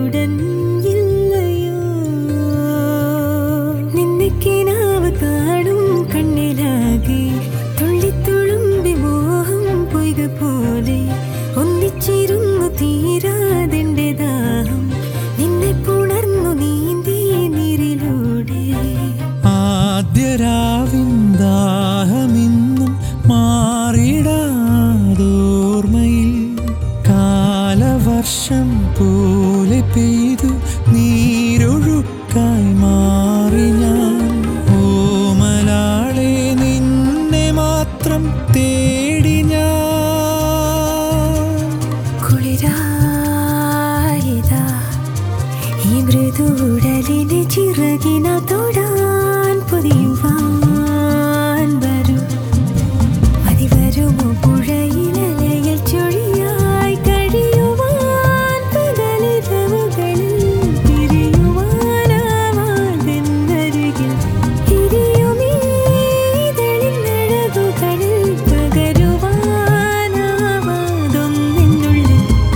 ഉടഞ്ഞില്ലയോ നിന്നെ കിനാവ് കാണും കണ്ണിലാകെ തുള്ളിത്തുളുമ്പി മോഹം പൊയ്ക പോലെ ഒന്നിച്ചിരുന്നു തീരാതിൻ്റെ ദാഹം നിന്നെ പുണർന്നു നീന്തി നീരിലൂടെ ആദ്യരാവിൻ ദാഹമിന്നും മാറിടാതോർമ്മയിൽ കാലവർഷം പോലെ പെയ്തു നീരൊഴുക്കായി മാറി ഞാൻ ഓമലാളെ നിന്നെ മാത്രം തേടി ഞാൻ കുളിരായതാ ഈ മൃദുടലിനെ ചിറകിന തൊടാൻ പൊതിയുവാൻ വരും അതിവരുമോ പുഴയിലലയിൽ ചൊഴിയായി കഴിയുവാൻ പകലിരവുകളിൽ പിരിയുവാനാവാതെന്നരികിൽ തിരിയുമീതളിനഴകുകളിൽ പകരുവാനാവാതൊന്നെന്നുള്ളിൽ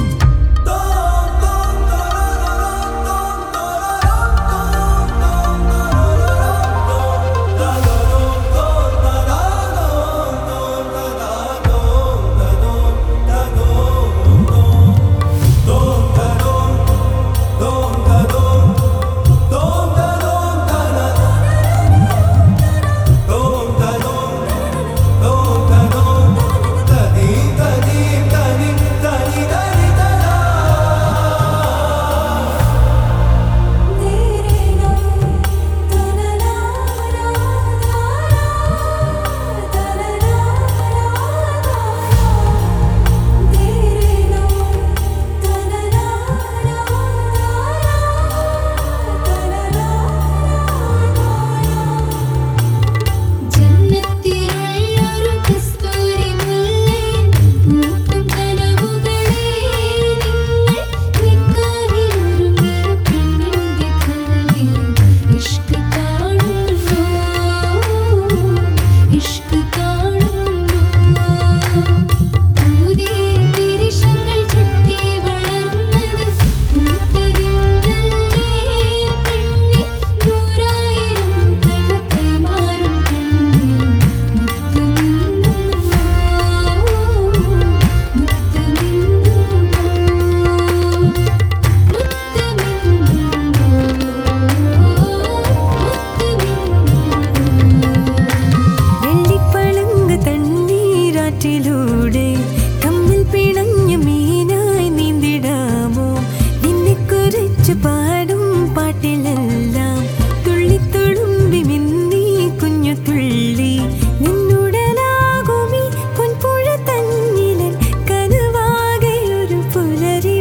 ിലൂടെ തമ്മിൽ പിണഞ്ഞു മീനായി നീന്തിടാമോ നിന്നെ കുറിച്ച് പാടും പാട്ടിലെല്ലാം തുള്ളിത്തുളുമ്പി മിന്നി കുഞ്ഞു തുള്ളി നിന്നുടലാകുമി പൊൻപുഴ തന്നിലൻ കനവാകെ ഒരു പുലരി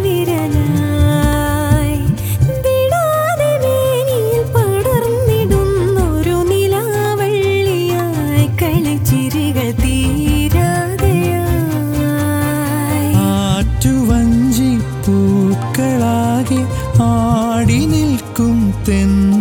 വിരലായി വിടാതെ വേനിയിൽ പടർന്നിടുന്നൊരു നിലാവള്ളിയായി കളിച്ചിരികൾ പൂക്കളാകെ ആടി നിൽക്കും തെൻ